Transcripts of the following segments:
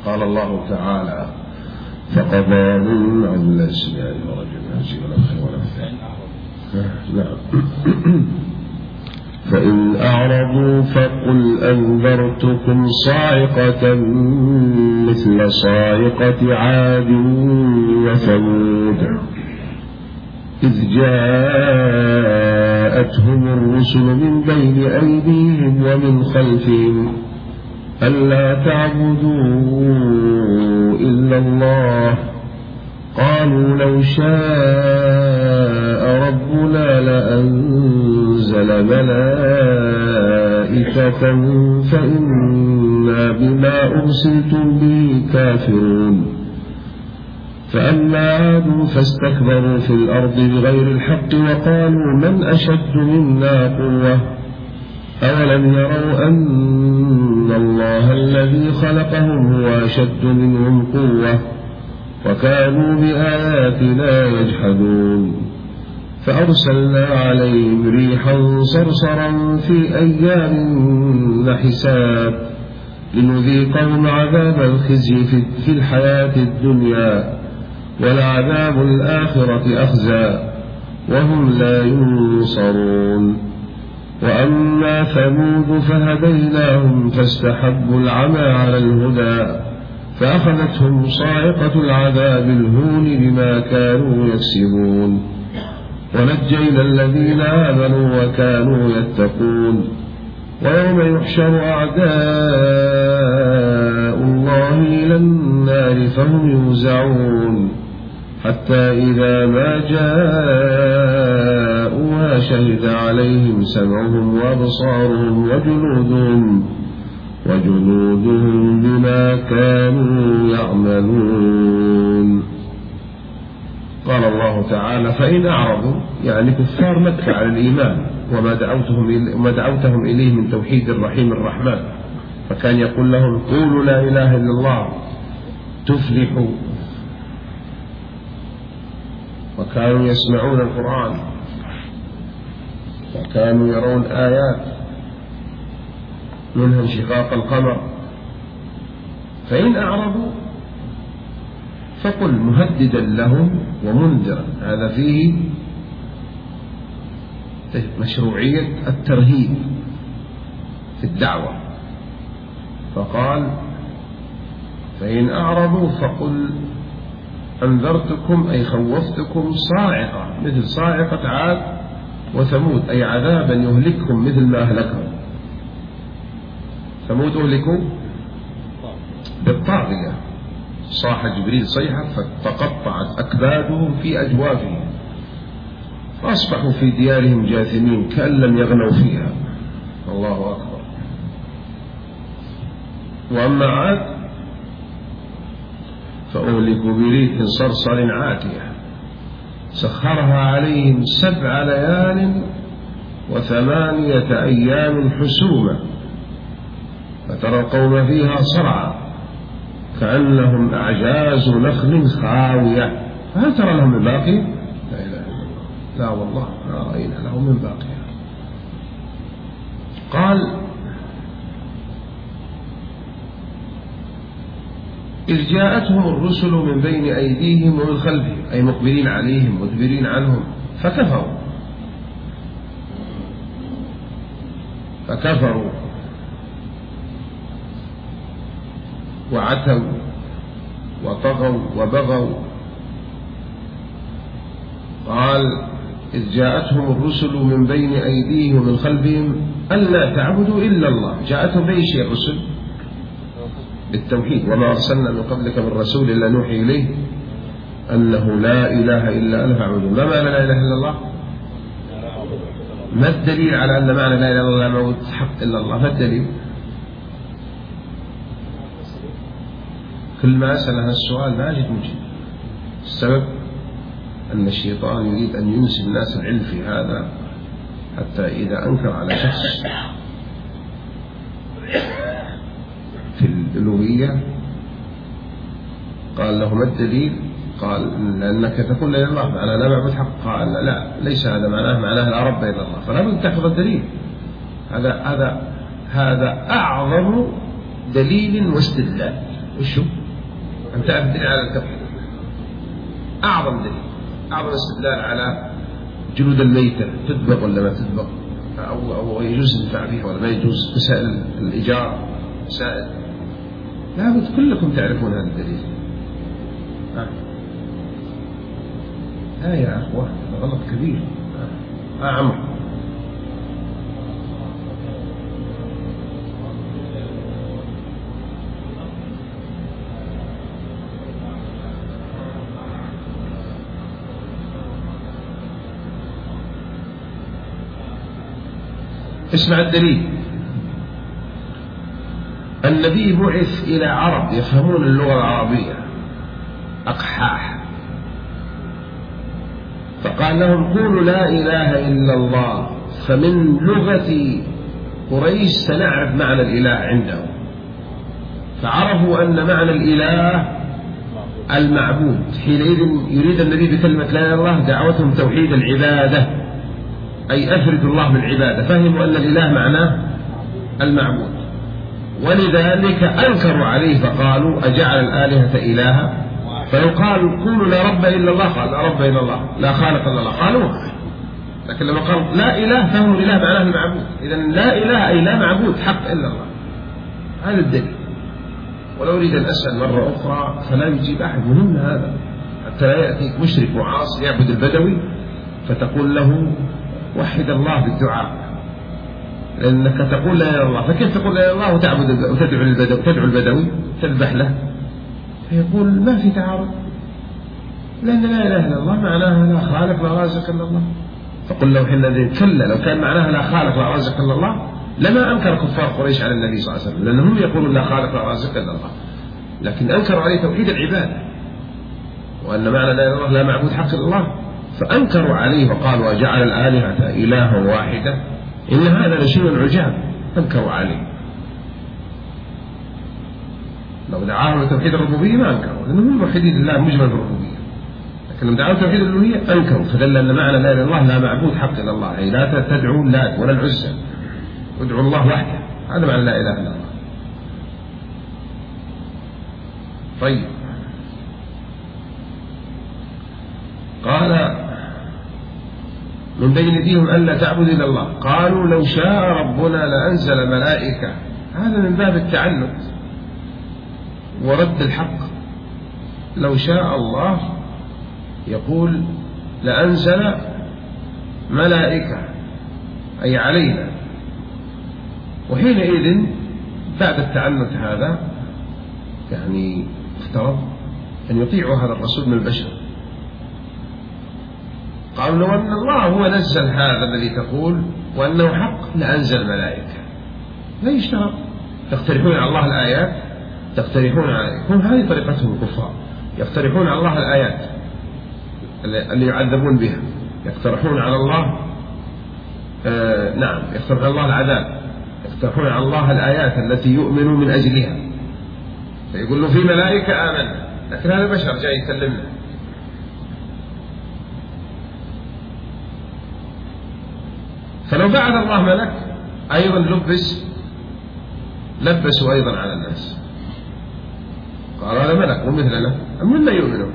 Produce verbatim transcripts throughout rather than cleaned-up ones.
قال الله تعالى: فقضاهن عن الأسماء ورجل ولا خير ولا خير. نعم. فإن أعرضوا فقل أنذرتكم صاعقة مثل صاعقة عاد وثمود إذ جاءتهم الرسل من بين أيديهم ومن خلفهم ألا تعبدوا إلا الله قالوا لو شاء ربنا لأنزل ملائكة فإنا بما أرسلتم به كافرون فأما عاد فاستكبروا في الأرض بغير الحق وقالوا من أشد منا قوة أولم يروا أن الله الذي خلقهم هو أشد منهم قوة وكانوا بآياتنا يجحدون فأرسلنا عليهم ريحا صرصرا في أيام نحسات لنذيقهم عذاب الخزي في الحياة الدنيا ولعذاب الآخرة أخزى وهم لا ينصرون. وأما ثمود فهديناهم فاستحبوا العمى على الهدى فأخذتهم صاعقة العذاب الهون بما كانوا يكسبون ونجينا الذين آمنوا وكانوا يتقون. ويوم يحشر أعداء الله إلى النار فهم يوزعون حتى إذا ما جاءوها شهد عليهم سمعهم وأبصارهم وجلودهم وجلودهم بما كانوا يعملون. قال الله تعالى: فإن أعرضوا يعني كفار مكة على الإيمان وما دعوتهم, وما دعوتهم إليه من توحيد الرحيم الرحمن، فكان يقول لهم: قولوا لا إله إلا الله تفلحوا، وكانوا يسمعون القرآن وكانوا يرون آيات منها انشقاق القمر. فإن أعرضوا فقل مهددا لهم ومنذرا، هذا فيه مشروعية الترهيب في الدعوة، فقال: فإن أعرضوا فقل أنذرتكم أي خوفتكم صاعقة مثل صاعقة عاد وثمود، أي عذابا يهلككم مثل ما أهلكهم. ثمود أهلكوا بالطاغية، صاح جبريل صيحة فتقطعت أكبادهم في أجوافهم فأصبحوا في ديارهم جاثمين كأن لم يغنوا فيها. الله أكبر. وأما عاد فأهلكوا بريح صرصر عاتية سخرها عليهم سبع ليال وثمانية أيام حسوما فترى القوم فيها صرعى كأنهم أعجاز نخل خاوية فهل ترى لهم من باقي؟ لا إله إلا الله، لا والله ما رأينا لهم من باقي. قال: إذ جاءتهم الرسل من بين أيديهم ومن خلفهم، أي مقبلين عليهم مدبرين عنهم، فكفروا فكفروا وعتوا وطغوا وبغوا. قال: إذ جاءتهم الرسل من بين أيديهم ومن خلفهم ألا تعبدوا إلا الله. جاءتهم بأي شيء الرسل؟ بالتوحيد. وما أرسلنا من قبلك من رسول إلا نوحي إليه أنه لا إله إلا أنا فاعبدون. ما معنى لا إله إلا الله؟ ما الدليل على أن معنى لا إله إلا الله موجود حق إلا الله؟ ما الدليل؟ كل ما أسأل هذا السؤال ما أجد مجيب. السبب أن الشيطان يريد أن ينسي الناس العلم في هذا، حتى إذا أنكر على شخص في الألوهية قال له ما الدليل؟ قال: لأنك تقول لا إله إلا الله معناه لا معبود حق. قال: لا، ليس هذا معناه، معناه لا رب إلا الله. فلا بد تأخذ الدليل. هذا هذا هذا أعظم دليل واستدلال. وشو؟ أن تعرف الدليل على التوحيد، أعظم دليل، أعظم استدلال على جلود الميتة تدبغ ولا ما تدبغ، أو, أو يجوز الانتفاع بها ولا ما يجوز، مسائل الإيجار، مسائل لابد كلكم تعرفون هذا الدليل. آه. لا يا أخوة غلط كبير. آه, آه عمر اسمع الدليل. النبي بعث إلى عرب يفهمون اللغة العربية أقحاح، فقال لهم قولوا لا إله إلا الله، فمن لغة قريش سنعرف معنى الإله عندهم، فعرفوا أن معنى الإله المعبود. حينئذ يريد النبي بكلمة لا إله إلا الله دعوتهم توحيد العبادة، أي أفرد الله بالعبادة، فهموا أن الإله معناه المعبود، ولذلك أنكروا عليه فقالوا أجعل الآلهة إلها، فيقال قولوا لا رب إلا الله، قال لا رب إلا الله، لا خالق إلا الله، قالوا. لكن لما قال لا إله فهموا الإله معناه المعبود، إذن لا إله أي لا معبود حق إلا الله. هذا الدليل. ولو أريد أن أسأل مرة أخرى فلا يجيب أحد، مهم هذا، حتى لا يأتيك مشرك معاصي يعبد البدوي فتقول له وحد الله بالدعاء، لأنك تقول لا إله إلا الله، فكيف تقول لا إله إلا الله وتعبد وتدعو البدوي، تدعو البدوي تذبح له؟ فيقول ما في تعارض، لأن لا إله إلا الله معناها لا خالق لا رازق إلا الله. فقل له حينئذ كلا، لو كان معناها لا خالق لا رازق إلا الله لما أنكر كفار قريش على النبي صلى الله عليه وسلم، لأنهم يقولون لا خالق لا رازق إلا الله، لكن أنكروا عليه توحيد العبادة، وأن معنى لا إله إلا الله لا معبود حق إلا الله، فأنكروا عليه وقالوا وجعل الآلهة إلها واحدة، إن هذا لشيء عجاب، أنكروا عليه. لو دعاهم لتوحيد الربوبية ما أنكروا، لأنهم موحدين لله مجمل الربوبية، لكن لو دعاهم توحيد الألوهية أنكروا، فدل أن معنى لا إله إلا الله لا معبود حق إلا الله، أي لا تدعوا اللات ولا العزى، ادعوا الله وحده، هذا معنى لا إله إلا الله. طيب، قال من بين أيديهم ألا تعبد إلا الله، قالوا لو شاء ربنا لأنزل ملائكة، هذا من باب التعنت ورد الحق. لو شاء الله يقول لأنزل ملائكة أي علينا، وحينئذ بعد التعنت هذا يعني افترض أن يطيعوا هذا الرسول من البشر. قالوا لو أن الله هو نزل هذا الذي تقول وأنه حق لأنزل ملائكة، لا يشتغل، تقترحون على الله الآيات، تقترحون عليكم، هذه طريقتهم الكفار، يقترحون على الله الآيات اللي يعذبون بها، يقترحون على الله آه نعم يقترحون على الله العذاب، يقترحون على الله الآيات التي يؤمنوا من أجلها، فيقول له في ملائكة آمنا، لكن هذا بشر جاي يكلمنا. فلو بعث الله ملك أيضا لبس لبسوا أيضا على الناس، قال هذا ملك ومثلنا أم لا يؤمنون.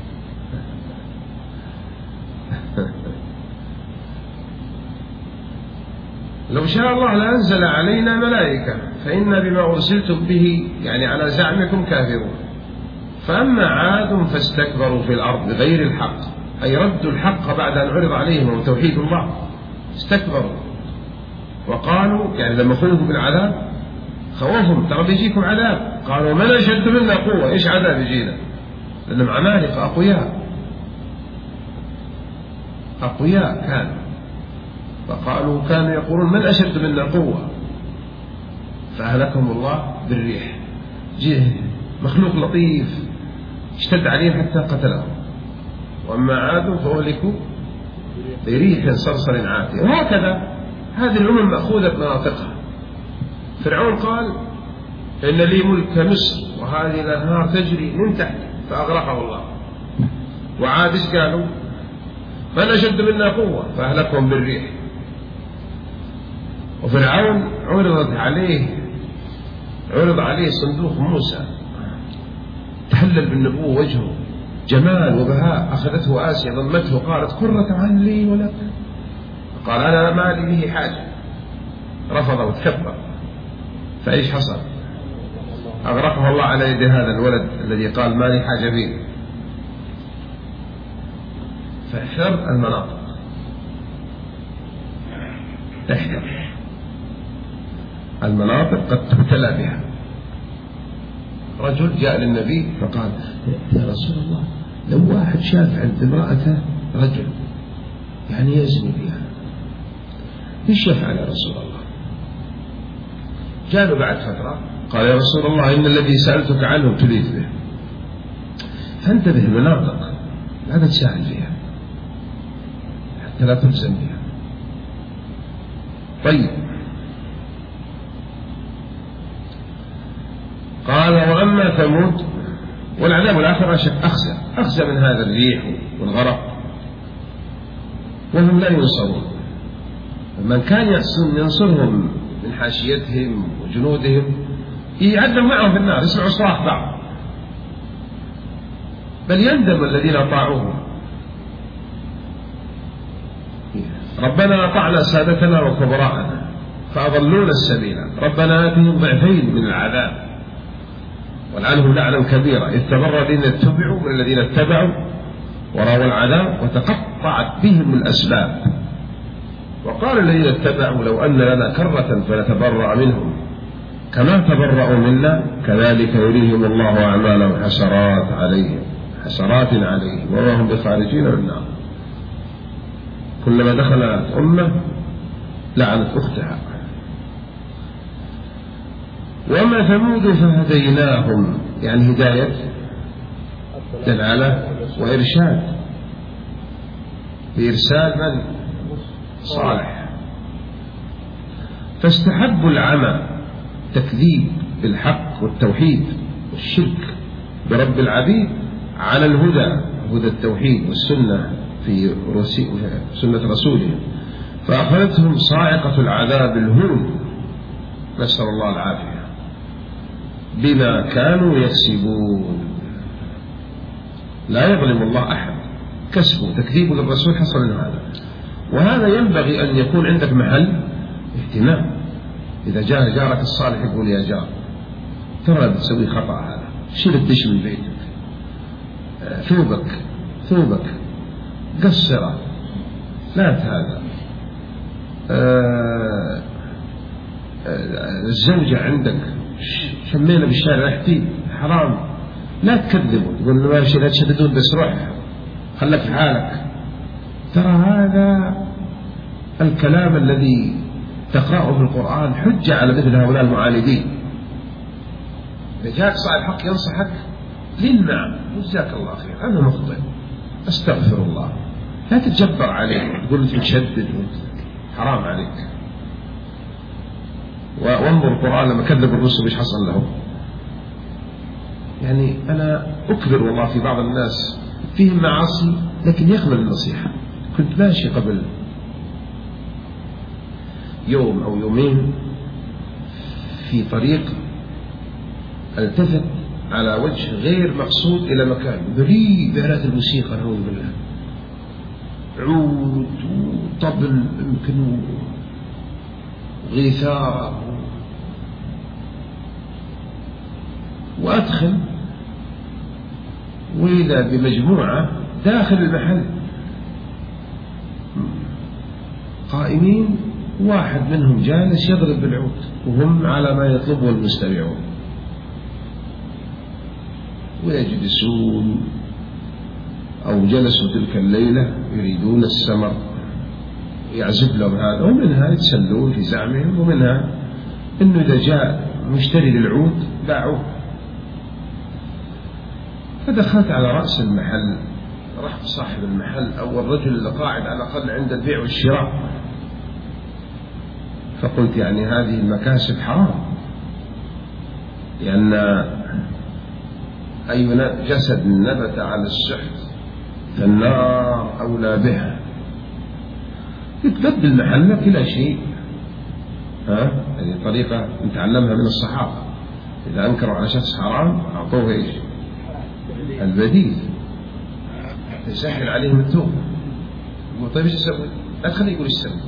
لو شاء الله لأنزل علينا ملائكة فإنا بما أرسلتم به يعني على زعمكم كافرون. فأما عاد فاستكبروا في الأرض بغير الحق، أي ردوا الحق بعد أن عرض عليهم توحيد الله، استكبروا وقالوا يعني لما خوفوا بالعذاب خوفهم ترى بيجيكم عذاب، قالوا من أشد منا قوة، إيش عذاب يجينا؟ لأنهم عمالقة أقوياء أقوياء كانوا، فقالوا كانوا يقولون من أشد منا قوة، فأهلكهم الله بالريح، جه مخلوق لطيف اشتد عليهم حتى قتلهم. وأما عاد فأهلكوا بريح صرصر عاتية. وهكذا هذه الأمم مأخوذة بمناطقها. فرعون قال إن لي ملك مصر وهذه الأنهار تجري من تحت، فأغرقه الله. وعاد ايش قالوا؟ من أشد منا قوة، فأهلكهم بالريح. وفرعون عرضت عليه عرض عليه صندوق موسى مهلل بالنبوة وجهه جمال وبهاء. أخذته آسيا ضمته وقالت قرة عين لي ولك. قال أنا ما لي به حاجة، رفض وتكبر. فإيش حصل؟ أغرقه الله على يد هذا الولد الذي قال ما لي حاجة فيه. فاحذر المناطق، احذر المناطق قد تبتلى بها. رجل جاء للنبي فقال يا رسول الله لو واحد شاف عند امرأته رجل يعني يزني بها ايش يفعل يا رسول الله؟ جاء بعد فترة قال يا رسول الله إن الذي سألتك عنه ابتليت به. فانتبه المناطق لا تتساهل فيها حتى لا تلزم بها. طيب قال وأما ثمود والعذاب الآخر أشد أخزى أخزى من هذا الريح والغرق وهم لا ينصرون. من كان ينصرهم من حاشيتهم وجنودهم يعذب معهم في النار، يسمعوا صراخ بعض، بل يندم الذين أطاعوهم. ربنا أطعنا سادتنا وكبراءنا فأضلونا السبيل ربنا آتهم ضعفين من العذاب ولعنهم لعنا كبيرا إذ تبرأ الذين اتبعوا من الذين اتبعوا ورأوا العذاب وتقطعت بهم الأسباب. وقال الذين اتبعوا لو أن لنا كرة فنتبرأ منهم كما تبرأوا منا كذلك يريهم الله أعمالهم حسرات عليهم حسرات عليهم وما هم بخارجين من النار. كلما دخلت أمة لعنت أختها. وما ثمود فهديناهم يعني هداية دلالة وإرشاد بإرسال من؟ صالح. فاستحبوا العمى تكذيب بالحق والتوحيد والشرك برب العبيد على الهدى هدى التوحيد والسنة في سنة رسوله فأخذتهم صاعقة العذاب الهون نسأل الله العافية بما كانوا يكسبون. لا يظلم الله أحد، كسبه تكذيبه للرسول حصل من هذا. وهذا ينبغي أن يكون عندك محل اهتمام. إذا جاء جارك الصالح يقول يا جار ترى بتسوي خطأ هذا، شيل الدش من بيتك، ثوبك ثوبك قصرة لا هذا، الزوجة عندك شمينا بالشارع ريحتي حرام، لا تكذبوا تقول له ماشي لا تشددون بس روح خلك في حالك. ترى هذا الكلام الذي تقرأه في القرآن حجة على مثل هؤلاء المعاندين. إذا جاءك صاحب حق ينصحك لين نعم جزاك الله خير أنا مخطئ أستغفر الله، لا تتجبر عليه تقول له تشدد حرام عليك. وانظر القرآن لما كذب الرسل ايش حصل لهم. يعني أنا أكبر والله في بعض الناس فيهم معاصي لكن يقبل النصيحة. كنت ماشي قبل يوم أو يومين في طريق التفت على وجه غير مقصود إلى مكان بريء بآلات الموسيقى نعوذ بالله، عود وطبل يمكن وغيثارة، وأدخل وإذا بمجموعة داخل المحل قائمين واحد منهم جالس يضرب بالعود وهم على ما يطلبه المستمعون ويجلسون أو جلسوا تلك الليلة يريدون السمر يعزب لهم هذا، ومنها يتسلون في زعمهم ومنها إنه إذا جاء مشتري للعود باعوه. فدخلت على رأس المحل، رحت صاحب المحل أو الرجل اللي قاعد على الأقل عند البيع والشراء، فقلت يعني هذه المكاسب حرام، لأن أي جسد نبت على السحت فالنار أولى بها. تبدل محلك إلى شيء، ها هذه طريقة نتعلمها من الصحابة، إذا أنكروا على شخص حرام أعطوه إيش؟ البديل يسهل عليهم التوبة. يقول طيب ايش اسوي؟ لا تخليه يقول ايش اسوي،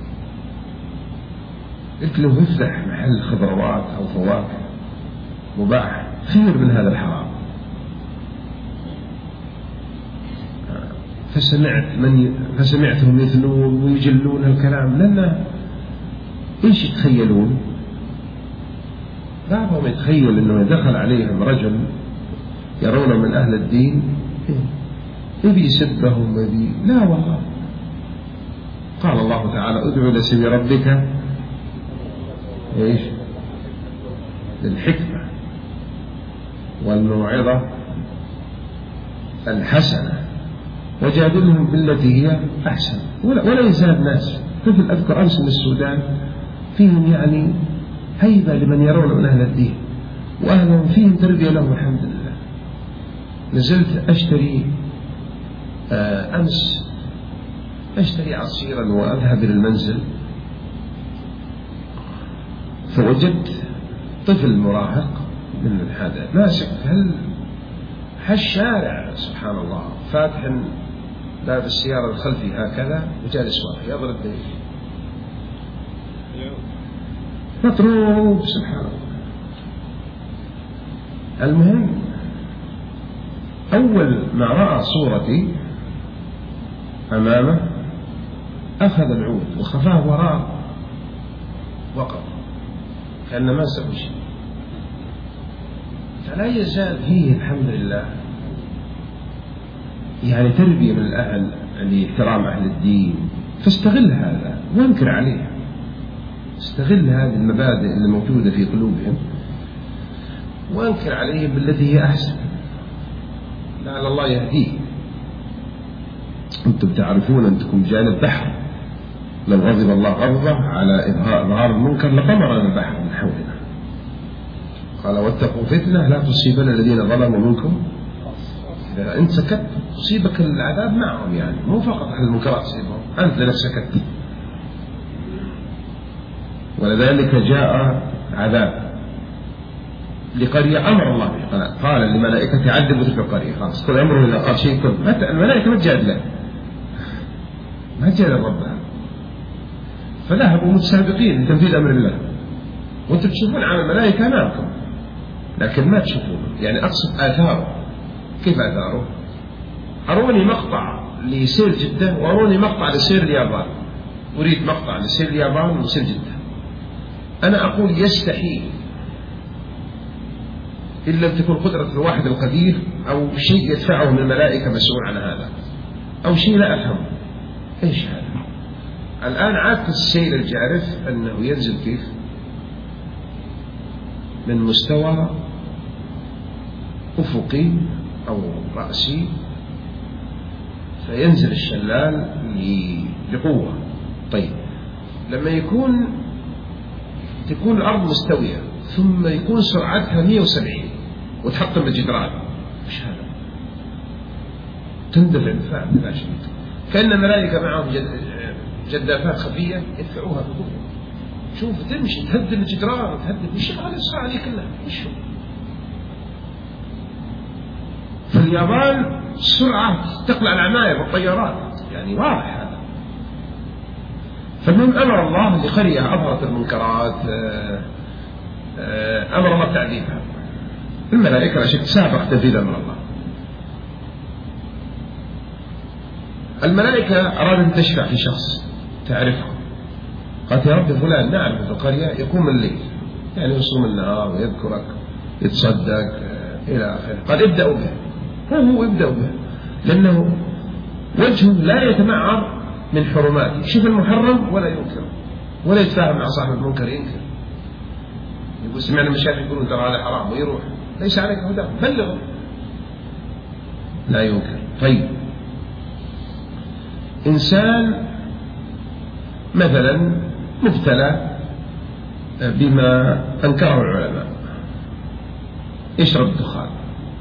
قلت له افتح محل خضروات او فواكه مباح خير من هذا الحرام. فسمعت من فسمعتهم يثنون ويجلون الكلام، لأن ايش يتخيلون؟ بعضهم يتخيل انه دخل عليهم رجل يرونه من اهل الدين يبي يسبهم ويبي، لا والله قال الله تعالى ادعو الى سبيل ربك ايش؟ بالحكمة والموعظة الحسنة وجادلهم بالتي هي أحسن. ولا, ولا يزال الناس، مثل أذكر أمس من السودان فيهم يعني هيبة لمن يرون من أهل الدين، وأهلهم فيهم تربية لهم الحمد لله. نزلت أشتري آه أمس أشتري عصيرا وأذهب إلى المنزل، فوجدت طفل مراهق من هذا ماسك هل هالشارع سبحان الله، فاتح باب السيارة الخلفي هكذا وجالس واقف يضرب ديك مطروب سبحان الله. المهم أول ما رأى صورتي أمامه أخذ العود وخفاه وراء وقف كأن ما سوى شيء. فلا يزال فيه الحمد لله يعني تربية من الأهل لاحترام أهل الدين، فاستغل هذا وانكر عليه، استغل هذه المبادئ اللي موجودة في قلوبهم وانكر عليهم بالتي هي أحسن، لعل الله يهديه. أنتم تعرفون أنكم جانب بحر، لو غضب الله غضبه على إظهار المنكر لطمر البحر من حولنا. قال واتقوا فتنة لا تصيبن الذين ظلموا منكم، إذا أنت سكت تصيبك العذاب معهم، يعني مو فقط أهل المنكرات تصيبهم، أنت لنفسك سكت. ولذلك جاء عذاب لقرية أمر الله به، قال للملائكة عذبوا تلك القرية، خلاص كل أمره إذا قال شيء كل الملائكة ما تجاد له، ما تجاد ربها، فذهبوا متسابقين لتنفيذ أمر الله، وأنتم تشوفون عمل الملائكة أمامكم لكن ما تشوفون، يعني أقصد آثاره. كيف آثاره؟ أروني مقطع لسير جدة وأروني مقطع لسير اليابان، أريد مقطع لسير اليابان وسير جدة. أنا أقول يستحيل إلا أن تكون قدرة الواحد القدير أو شيء يدفعه من الملائكة مسؤول عن هذا، أو شيء لا أفهم إيش هذا. الآن عادة السير الجارف أنه ينزل كيف من مستوى أفقي أو رأسي، فينزل الشلال لقوة. طيب لما يكون تكون الأرض مستوية ثم يكون سرعتها مئة وسبعين وتحطم الجدران، مش هذا؟ تندفع دفاع بلا شيء، كأن الملائكة معهم جدافات خفية يدفعوها بقوة. شوف تمشي تهدم الجدران وتهدم، وش هذا السرعة دي كلها؟ وش هو؟ في اليابان السرعة تقلع العماير والطيارات، يعني واضح هذا. فالمهم أمر الله لقرية أظهرت المنكرات أمر الله تعذيبها، الملائكة لا شك سابق تنفيذ أمر الله. الملائكة أرادت أن تشفع في شخص تعرفه، قالت يا رب فلان نعرف في القرية يقوم الليل، يعني يصوم النهار ويذكرك يتصدق إلى آخره، قال ابدأوا به. هو يبدأ به لأنه وجهه لا يتمعر من حرماته، شوف المحرم ولا ينكر ولا يتفاهم مع صاحب المنكر ينكر، يقول سمعنا المشايخ يقولون ترى هذا حرام ويروح، ليس عليك هدى بلغه، لا ينكر. طيب إنسان مثلا مبتلى بما أنكره العلماء، يشرب الدخان،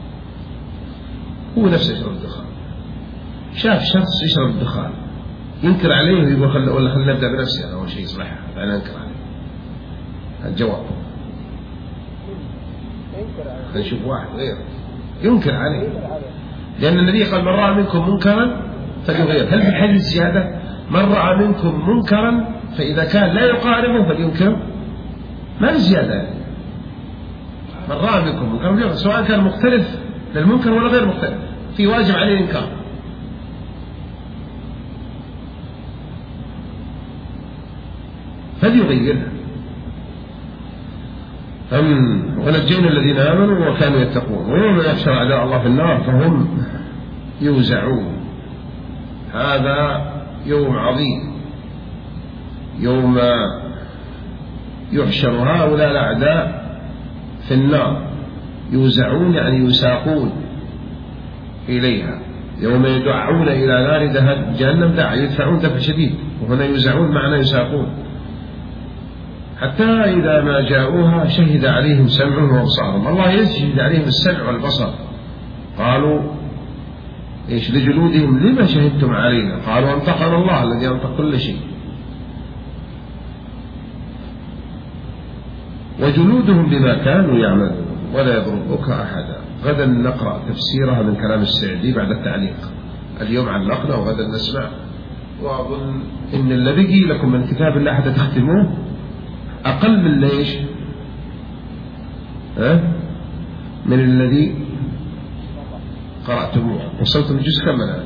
هو نفسه يشرب الدخان، شاف شخص يشرب الدخان ينكر عليه ويقول خل ولا خلينا نبدأ بنفسي أنا أول شيء يصلحها بعدين أنكر عليه. الجواب خلينا نشوف واحد غير ينكر عليه، لأن النبي قال من رأى منكم منكرا فليغير. هل في الحديث زيادة؟ من رأى منكم منكرا فإذا كان لا يقاربه فلينكر، ما في زيادة. من رأى منكم منكرا سواء كان مختلف للمنكر ولا غير مختلف، في واجب عليه الإنكار. فليغيرها. أم ونجينا الذين آمنوا وكانوا يتقون. ويوم يحشر أعداء الله في النار فهم يوزعون. هذا يوم عظيم، يوم يحشر هؤلاء الأعداء في النار، يوزعون يعني يساقون إليها. يوم يدعون إلى نار جهنم دعا، يدفعون دفع شديد، وهنا يوزعون معنى يساقون، حتى إذا ما جاءوها شهد عليهم سمعهم وأبصارهم. الله يشهد عليهم السمع والبصر. قالوا إيش لجلودهم لما شهدتم علينا؟ قالوا أنطقنا الله الذي أنطق كل شيء. وجلودهم بما كانوا يعملون ولا يضربك أحدا. غدا نقرأ تفسيرها من كلام السعدي بعد التعليق. اليوم علقنا وغدا نسمع. وأظن إن اللي بقي لكم من كتاب الله حتى تختموه أقل من ليش ها؟ من الذي قرأتموه. وصلتم الجزء كم الآن؟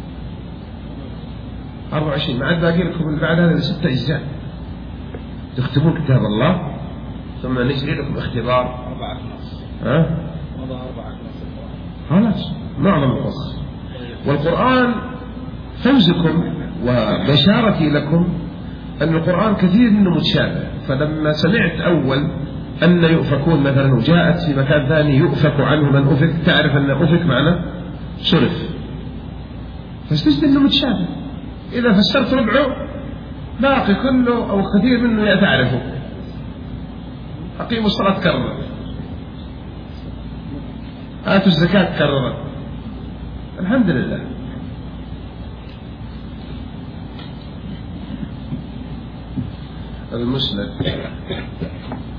أربعة وعشرين. ما عاد باقي لكم اللي بعد هذا ستة أجزاء تختمون كتاب الله، ثم نجري لكم اختبار أربعة نص. ها؟ مضى أربعة نص. خلاص معظم القصص. والقرآن فوزكم وبشارتي لكم أن القرآن كثير منه متشابه. فلما سمعت أول أن يؤفكون مثلا وجاءت في مكان ثاني يؤفك عنه من أفك، تعرف أن أفك معنى صرف، فاستجد أنه متشابه. إذا فسرت ربعه باقي كله أو كثير منه تعرفه. أقيموا الصلاة كررت، آتوا الزكاة كررت. الحمد لله. المسند